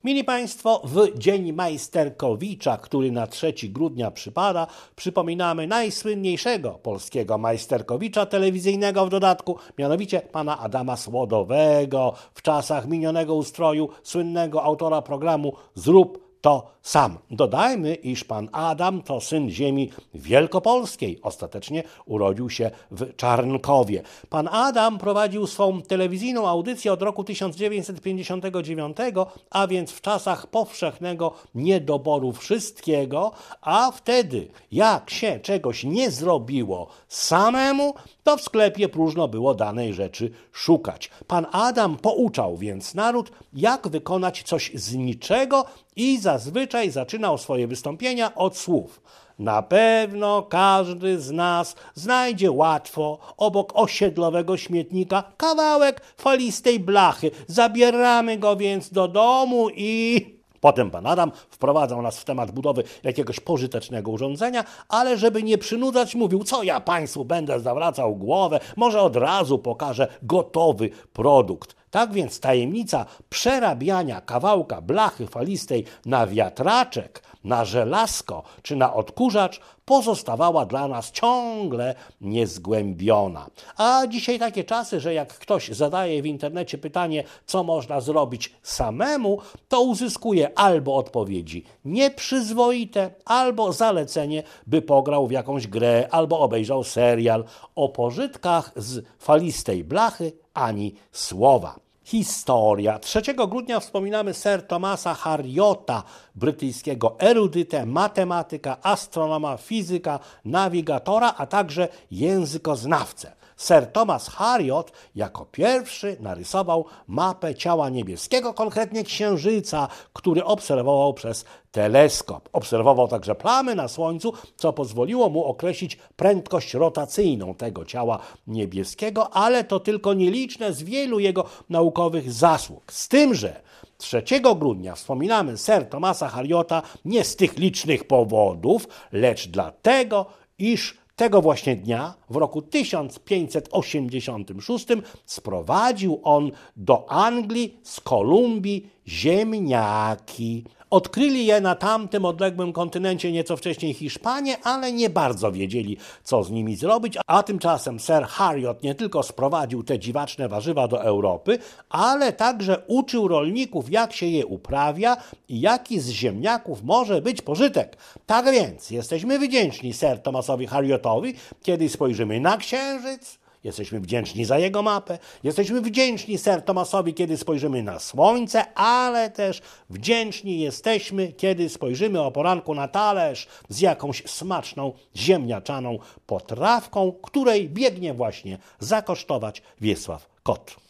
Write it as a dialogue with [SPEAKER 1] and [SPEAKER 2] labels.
[SPEAKER 1] Mili Państwo, w Dzień Majsterkowicza, który na 3 grudnia przypada, przypominamy najsłynniejszego polskiego majsterkowicza telewizyjnego w dodatku, mianowicie pana Adama Słodowego, w czasach minionego ustroju, słynnego autora programu Zrób to sam. Dodajmy, iż pan Adam to syn ziemi wielkopolskiej. Ostatecznie urodził się w Czarnkowie. Pan Adam prowadził swą telewizyjną audycję od roku 1959, a więc w czasach powszechnego niedoboru wszystkiego, a wtedy, jak się czegoś nie zrobiło samemu, to w sklepie próżno było danej rzeczy szukać. Pan Adam pouczał więc naród, jak wykonać coś z niczego i zazwyczaj zaczynał swoje wystąpienia od słów: na pewno każdy z nas znajdzie łatwo obok osiedlowego śmietnika kawałek falistej blachy. Zabieramy go więc do domu i... Potem pan Adam wprowadzał nas w temat budowy jakiegoś pożytecznego urządzenia, ale żeby nie przynudzać, mówił: co ja państwu będę zawracał głowę, może od razu pokażę gotowy produkt. Tak więc tajemnica przerabiania kawałka blachy falistej na wiatraczek, na żelazko czy na odkurzacz pozostawała dla nas ciągle niezgłębiona. A dzisiaj takie czasy, że jak ktoś zadaje w internecie pytanie, co można zrobić samemu, to uzyskuje albo odpowiedzi nieprzyzwoite, albo zalecenie, by pograł w jakąś grę, albo obejrzał serial. O pożytkach z falistej blachy ani słowa. Historia. 3 grudnia wspominamy Sir Thomasa Harriota, brytyjskiego erudytę, matematyka, astronoma, fizyka, nawigatora, a także językoznawcę. Sir Thomas Harriot jako pierwszy narysował mapę ciała niebieskiego, konkretnie Księżyca, który obserwował przez teleskop. Obserwował także plamy na Słońcu, co pozwoliło mu określić prędkość rotacyjną tego ciała niebieskiego, ale to tylko nieliczne z wielu jego naukowych zasług. Z tym, że 3 grudnia wspominamy Sir Thomasa Harriota nie z tych licznych powodów, lecz dlatego, iż tego właśnie dnia, w roku 1586, sprowadził on do Anglii z Kolumbii ziemniaki. Odkryli je na tamtym odległym kontynencie nieco wcześniej Hiszpanie, ale nie bardzo wiedzieli, co z nimi zrobić, a tymczasem Sir Harriot nie tylko sprowadził te dziwaczne warzywa do Europy, ale także uczył rolników, jak się je uprawia i jaki z ziemniaków może być pożytek. Tak więc jesteśmy wdzięczni Sir Thomasowi Harriotowi, kiedy spojrzymy na Księżyc. Jesteśmy wdzięczni za jego mapę, jesteśmy wdzięczni Sir Thomasowi, kiedy spojrzymy na Słońce, ale też wdzięczni jesteśmy, kiedy spojrzymy o poranku na talerz z jakąś smaczną, ziemniaczaną potrawką, której biegnie właśnie zakosztować Wiesław Kot.